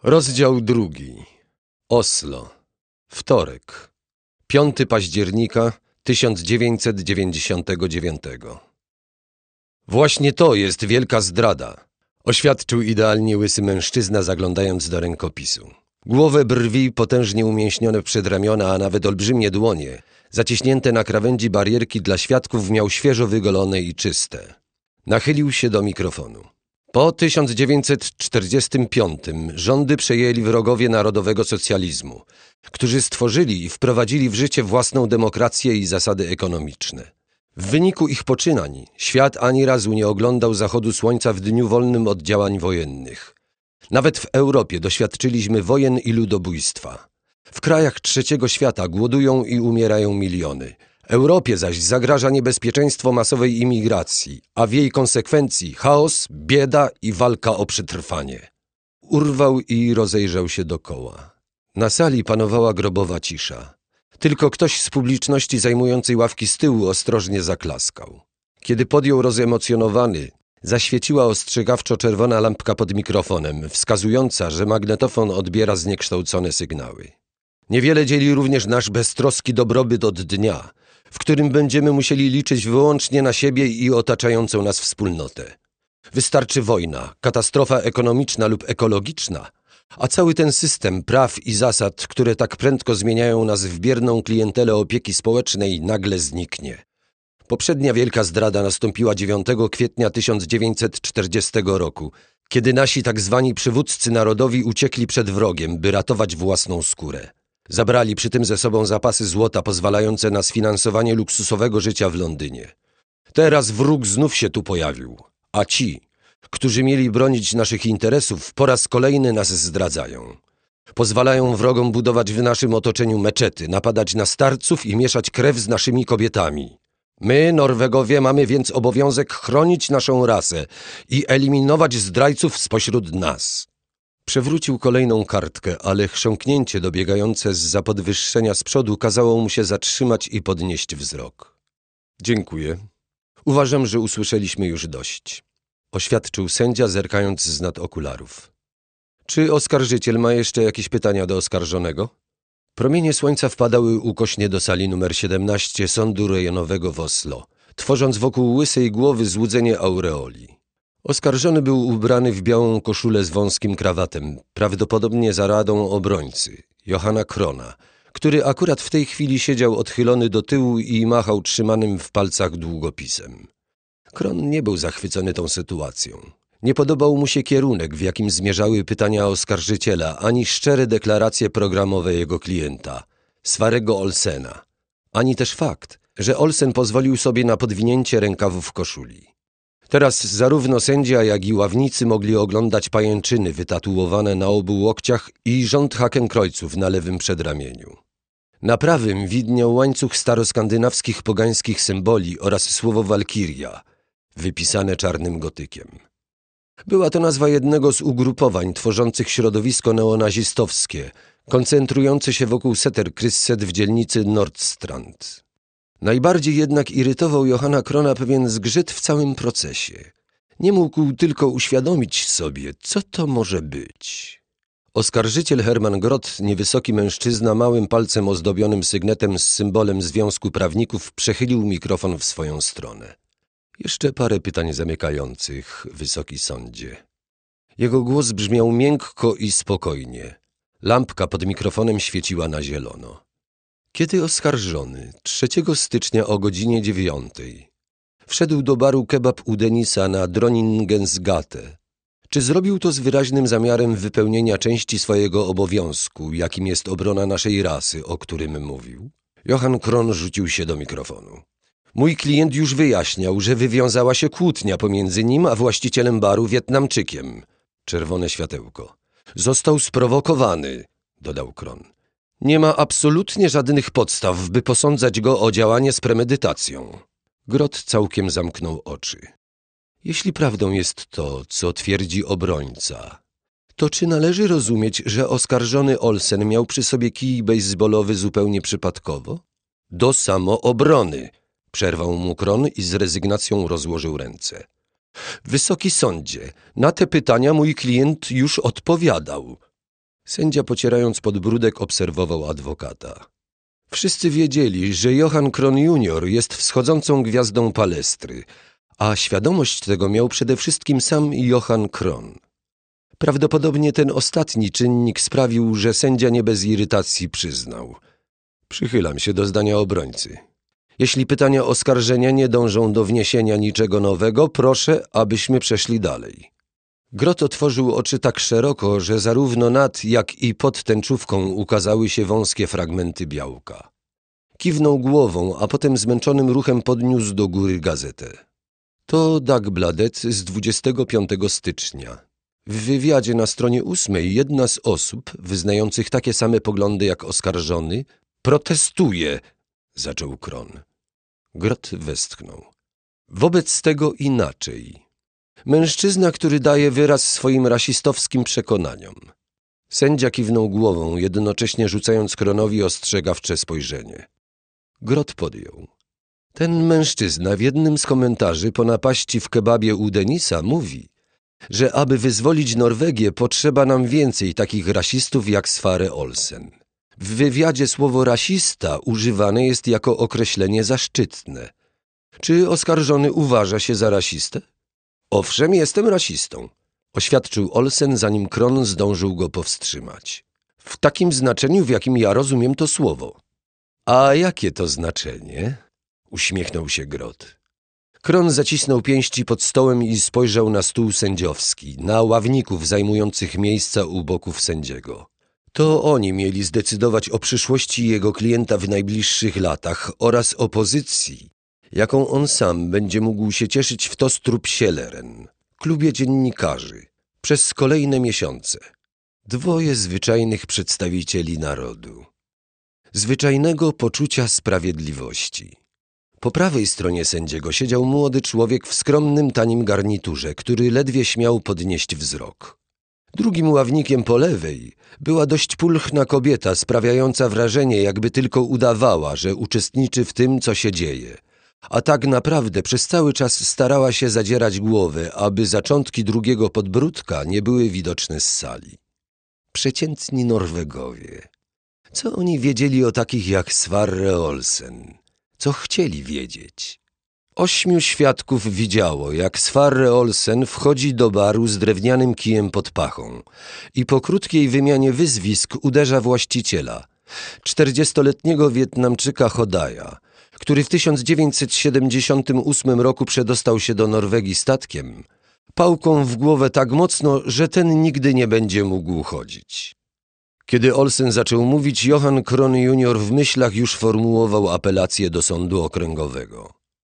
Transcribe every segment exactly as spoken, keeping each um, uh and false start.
Rozdział drugi. Oslo. Wtorek. piątego października tysiąc dziewięćset dziewięćdziesiątego dziewiątego. Właśnie to jest wielka zdrada, oświadczył idealnie łysy mężczyzna, zaglądając do rękopisu. Głowę, brwi, potężnie umięśnione przedramiona, a nawet olbrzymie dłonie, zaciśnięte na krawędzi barierki dla świadków, miał świeżo wygolone i czyste. Nachylił się do mikrofonu. Po tysiąc dziewięćset czterdziestym piątym rządy przejęli wrogowie narodowego socjalizmu, którzy stworzyli i wprowadzili w życie własną demokrację i zasady ekonomiczne. W wyniku ich poczynań świat ani razu nie oglądał zachodu słońca w dniu wolnym od działań wojennych. Nawet w Europie doświadczyliśmy wojen i ludobójstwa. W krajach trzeciego świata głodują i umierają miliony. Europie zaś zagraża niebezpieczeństwo masowej imigracji, a w jej konsekwencji chaos, bieda i walka o przetrwanie. Urwał i rozejrzał się dokoła. Na sali panowała grobowa cisza. Tylko ktoś z publiczności zajmującej ławki z tyłu ostrożnie zaklaskał. Kiedy podjął rozemocjonowany, zaświeciła ostrzegawczo czerwona lampka pod mikrofonem, wskazująca, że magnetofon odbiera zniekształcone sygnały. Niewiele dzieli również nasz beztroski dobrobyt od dnia, w którym będziemy musieli liczyć wyłącznie na siebie i otaczającą nas wspólnotę. Wystarczy wojna, katastrofa ekonomiczna lub ekologiczna, a cały ten system praw i zasad, które tak prędko zmieniają nas w bierną klientelę opieki społecznej, nagle zniknie. Poprzednia wielka zdrada nastąpiła dziewiątego kwietnia tysiąc dziewięćset czterdziestego roku, kiedy nasi tak zwani przywódcy narodowi uciekli przed wrogiem, by ratować własną skórę. Zabrali przy tym ze sobą zapasy złota pozwalające na sfinansowanie luksusowego życia w Londynie. Teraz wróg znów się tu pojawił, a ci, którzy mieli bronić naszych interesów, po raz kolejny nas zdradzają. Pozwalają wrogom budować w naszym otoczeniu meczety, napadać na starców i mieszać krew z naszymi kobietami. My, Norwegowie, mamy więc obowiązek chronić naszą rasę i eliminować zdrajców spośród nas. Przewrócił kolejną kartkę, ale chrząknięcie dobiegające zza podwyższenia z przodu kazało mu się zatrzymać i podnieść wzrok. Dziękuję. Uważam, że usłyszeliśmy już dość, oświadczył sędzia, zerkając z nad okularów. Czy oskarżyciel ma jeszcze jakieś pytania do oskarżonego? Promienie słońca wpadały ukośnie do sali numer siedemnaście sądu rejonowego w Oslo, tworząc wokół łysej głowy złudzenie aureoli. Oskarżony był ubrany w białą koszulę z wąskim krawatem, prawdopodobnie za radą obrońcy, Johana Krona, który akurat w tej chwili siedział odchylony do tyłu i machał trzymanym w palcach długopisem. Kron nie był zachwycony tą sytuacją. Nie podobał mu się kierunek, w jakim zmierzały pytania oskarżyciela, ani szczere deklaracje programowe jego klienta, Sverrego Olsena, ani też fakt, że Olsen pozwolił sobie na podwinięcie rękawów koszuli. Teraz zarówno sędzia, jak i ławnicy mogli oglądać pajęczyny wytatuowane na obu łokciach i rząd hakenkreuzów na lewym przedramieniu. Na prawym widniał łańcuch staroskandynawskich pogańskich symboli oraz słowo walkiria, wypisane czarnym gotykiem. Była to nazwa jednego z ugrupowań tworzących środowisko neonazistowskie, koncentrujące się wokół Seterkrysset w dzielnicy Nordstrand. Najbardziej jednak irytował Johana Krona pewien zgrzyt w całym procesie. Nie mógł tylko uświadomić sobie, co to może być. Oskarżyciel Herman Groth, niewysoki mężczyzna, małym palcem ozdobionym sygnetem z symbolem Związku Prawników, przechylił mikrofon w swoją stronę. Jeszcze parę pytań zamykających, wysoki sądzie. Jego głos brzmiał miękko i spokojnie. Lampka pod mikrofonem świeciła na zielono. Kiedy oskarżony trzeciego stycznia o godzinie dziewiątej wszedł do baru Kebab u Denisa na Dronningens-gate, czy zrobił to z wyraźnym zamiarem wypełnienia części swojego obowiązku, jakim jest obrona naszej rasy, o którym mówił? Johan Kron rzucił się do mikrofonu. Mój klient już wyjaśniał, że wywiązała się kłótnia pomiędzy nim a właścicielem baru, Wietnamczykiem. Czerwone światełko. Został sprowokowany, dodał Kron. Nie ma absolutnie żadnych podstaw, by posądzać go o działanie z premedytacją. Groth całkiem zamknął oczy. Jeśli prawdą jest to, co twierdzi obrońca, to czy należy rozumieć, że oskarżony Olsen miał przy sobie kij bejsbolowy zupełnie przypadkowo? Do samoobrony, przerwał mu Kron i z rezygnacją rozłożył ręce. Wysoki sądzie, na te pytania mój klient już odpowiadał. Sędzia, pocierając podbródek, obserwował adwokata. Wszyscy wiedzieli, że Johann Kron junior jest wschodzącą gwiazdą palestry, a świadomość tego miał przede wszystkim sam Johann Kron. Prawdopodobnie ten ostatni czynnik sprawił, że sędzia nie bez irytacji przyznał: przychylam się do zdania obrońcy. Jeśli pytania oskarżenia nie dążą do wniesienia niczego nowego, proszę, abyśmy przeszli dalej. Grot otworzył oczy tak szeroko, że zarówno nad, jak i pod tęczówką ukazały się wąskie fragmenty białka. Kiwnął głową, a potem zmęczonym ruchem podniósł do góry gazetę. To Dagbladet z dwudziestego piątego stycznia. W wywiadzie na stronie ósmej jedna z osób, wyznających takie same poglądy jak oskarżony, protestuje, zaczął Kron. Grot westchnął. Wobec tego inaczej. Mężczyzna, który daje wyraz swoim rasistowskim przekonaniom. Sędzia kiwnął głową, jednocześnie rzucając Kronowi ostrzegawcze spojrzenie. Grot podjął. Ten mężczyzna w jednym z komentarzy po napaści w kebabie u Denisa mówi, że aby wyzwolić Norwegię, potrzeba nam więcej takich rasistów jak Sverre Olsen. W wywiadzie słowo rasista używane jest jako określenie zaszczytne. Czy oskarżony uważa się za rasistę? Owszem, jestem rasistą, oświadczył Olsen, zanim Kron zdążył go powstrzymać. W takim znaczeniu, w jakim ja rozumiem to słowo. A jakie to znaczenie? Uśmiechnął się Grot. Kron zacisnął pięści pod stołem i spojrzał na stół sędziowski, na ławników zajmujących miejsca u boków sędziego. To oni mieli zdecydować o przyszłości jego klienta w najbliższych latach oraz o pozycji, jaką on sam będzie mógł się cieszyć w Tostrup Sieleren, klubie dziennikarzy, przez kolejne miesiące. Dwoje zwyczajnych przedstawicieli narodu. Zwyczajnego poczucia sprawiedliwości. Po prawej stronie sędziego siedział młody człowiek w skromnym, tanim garniturze, który ledwie śmiał podnieść wzrok. Drugim ławnikiem po lewej była dość pulchna kobieta, sprawiająca wrażenie, jakby tylko udawała, że uczestniczy w tym, co się dzieje, a tak naprawdę przez cały czas starała się zadzierać głowę, aby zaczątki drugiego podbródka nie były widoczne z sali. Przeciętni Norwegowie. Co oni wiedzieli o takich jak Sverre Olsen? Co chcieli wiedzieć? Ośmiu świadków widziało, jak Sverre Olsen wchodzi do baru z drewnianym kijem pod pachą i po krótkiej wymianie wyzwisk uderza właściciela, czterdziestoletniego Wietnamczyka Hodaja, który w tysiąc dziewięćset siedemdziesiątym ósmym roku przedostał się do Norwegii statkiem, pałką w głowę tak mocno, że ten nigdy nie będzie mógł chodzić. Kiedy Olsen zaczął mówić, Johann Kron junior w myślach już formułował apelację do sądu okręgowego.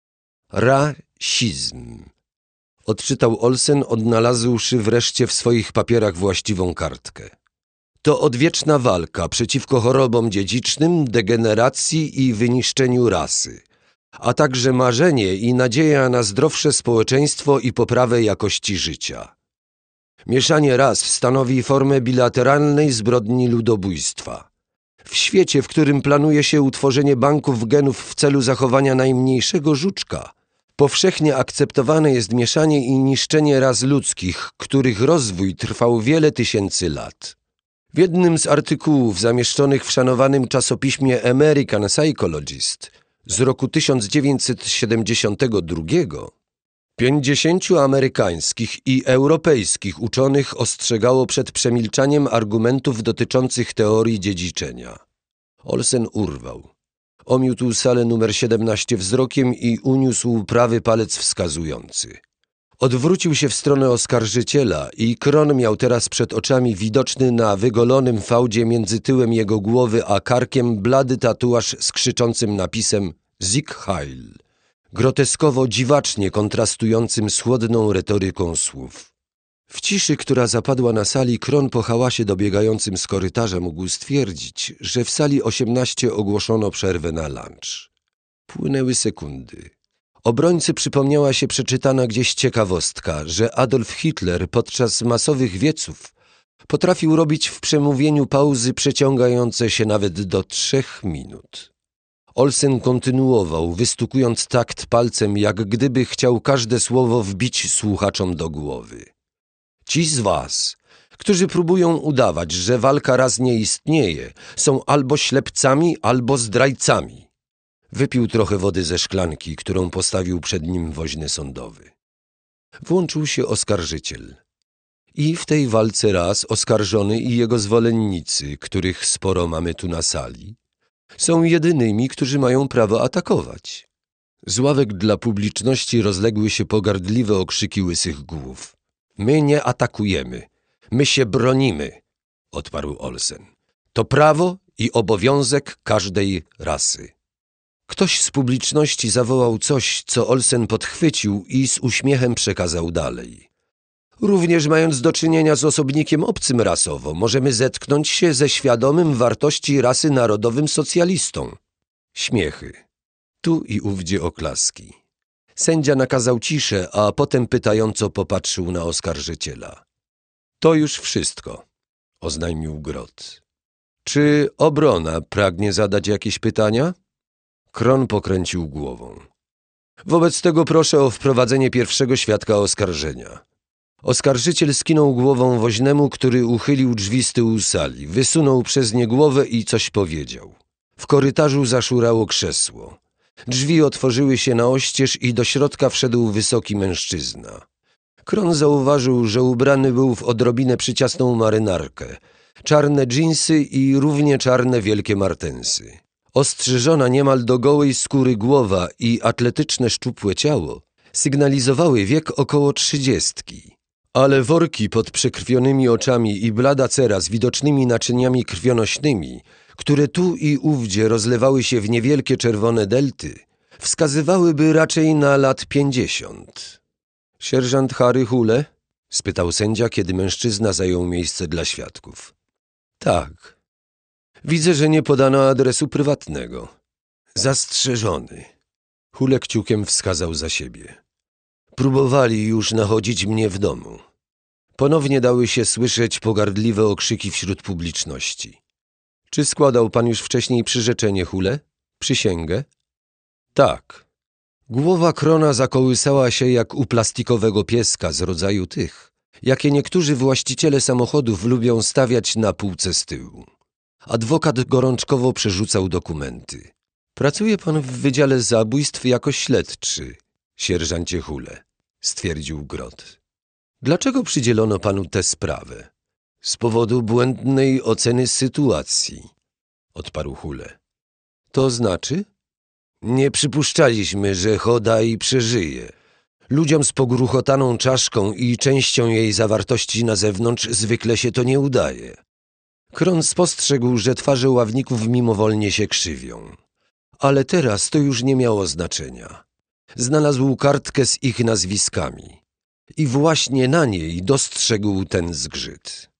Rasizm. Odczytał Olsen, odnalazłszy wreszcie w swoich papierach właściwą kartkę. To odwieczna walka przeciwko chorobom dziedzicznym, degeneracji i wyniszczeniu rasy, a także marzenie i nadzieja na zdrowsze społeczeństwo i poprawę jakości życia. Mieszanie ras stanowi formę bilateralnej zbrodni ludobójstwa. W świecie, w którym planuje się utworzenie banków genów w celu zachowania najmniejszego żuczka, powszechnie akceptowane jest mieszanie i niszczenie ras ludzkich, których rozwój trwał wiele tysięcy lat. W jednym z artykułów zamieszczonych w szanowanym czasopiśmie American Psychologist z roku tysiąc dziewięćset siedemdziesiątego drugiego pięćdziesięciu amerykańskich i europejskich uczonych ostrzegało przed przemilczaniem argumentów dotyczących teorii dziedziczenia. Olsen urwał. Omiótł salę numer siedemnaście wzrokiem i uniósł prawy palec wskazujący. Odwrócił się w stronę oskarżyciela i Kron miał teraz przed oczami widoczny na wygolonym fałdzie między tyłem jego głowy a karkiem blady tatuaż z krzyczącym napisem Sieg Heil, groteskowo dziwacznie kontrastującym z chłodną retoryką słów. W ciszy, która zapadła na sali, Kron po hałasie dobiegającym z korytarza mógł stwierdzić, że w sali osiemnaście ogłoszono przerwę na lunch. Płynęły sekundy. Obrońcy przypomniała się przeczytana gdzieś ciekawostka, że Adolf Hitler podczas masowych wieców potrafił robić w przemówieniu pauzy przeciągające się nawet do trzech minut. Olsen kontynuował, wystukując takt palcem, jak gdyby chciał każde słowo wbić słuchaczom do głowy. Ci z was, którzy próbują udawać, że walka ras nie istnieje, są albo ślepcami, albo zdrajcami. Wypił trochę wody ze szklanki, którą postawił przed nim woźny sądowy. Włączył się oskarżyciel. I w tej walce ras oskarżony i jego zwolennicy, których sporo mamy tu na sali, są jedynymi, którzy mają prawo atakować. Z ławek dla publiczności rozległy się pogardliwe okrzyki łysych głów. My nie atakujemy, my się bronimy, odparł Olsen. To prawo i obowiązek każdej rasy. Ktoś z publiczności zawołał coś, co Olsen podchwycił i z uśmiechem przekazał dalej. Również mając do czynienia z osobnikiem obcym rasowo, możemy zetknąć się ze świadomym wartości rasy narodowym socjalistą. Śmiechy. Tu i ówdzie oklaski. Sędzia nakazał ciszę, a potem pytająco popatrzył na oskarżyciela. To już wszystko, oznajmił Grot. Czy obrona pragnie zadać jakieś pytania? Kron pokręcił głową. Wobec tego proszę o wprowadzenie pierwszego świadka oskarżenia. Oskarżyciel skinął głową woźnemu, który uchylił drzwi z tyłu sali, wysunął przez nie głowę i coś powiedział. W korytarzu zaszurało krzesło. Drzwi otworzyły się na oścież i do środka wszedł wysoki mężczyzna. Kron zauważył, że ubrany był w odrobinę przyciasną marynarkę, czarne dżinsy i równie czarne wielkie martensy. Ostrzyżona niemal do gołej skóry głowa i atletyczne szczupłe ciało sygnalizowały wiek około trzydziestki. Ale worki pod przekrwionymi oczami i blada cera z widocznymi naczyniami krwionośnymi, które tu i ówdzie rozlewały się w niewielkie czerwone delty, wskazywałyby raczej na lat pięćdziesiąt. Sierżant Harry Hule? Spytał sędzia, kiedy mężczyzna zajął miejsce dla świadków. Tak. Widzę, że nie podano adresu prywatnego. Zastrzeżony. Hule kciukiem wskazał za siebie. Próbowali już nachodzić mnie w domu. Ponownie dały się słyszeć pogardliwe okrzyki wśród publiczności. Czy składał pan już wcześniej przyrzeczenie, Hule? Przysięgę? Tak. Głowa Krona zakołysała się jak u plastikowego pieska z rodzaju tych, jakie niektórzy właściciele samochodów lubią stawiać na półce z tyłu. Adwokat gorączkowo przerzucał dokumenty. Pracuje pan w Wydziale Zabójstw jako śledczy, sierżancie Hule, stwierdził Grot. Dlaczego przydzielono panu tę sprawę? Z powodu błędnej oceny sytuacji, odparł Hule. To znaczy? Nie przypuszczaliśmy, że Hodaj przeżyje. Ludziom z pogruchotaną czaszką i częścią jej zawartości na zewnątrz zwykle się to nie udaje. Kron spostrzegł, że twarze ławników mimowolnie się krzywią. Ale teraz to już nie miało znaczenia. Znalazł kartkę z ich nazwiskami. I właśnie na niej dostrzegł ten zgrzyt.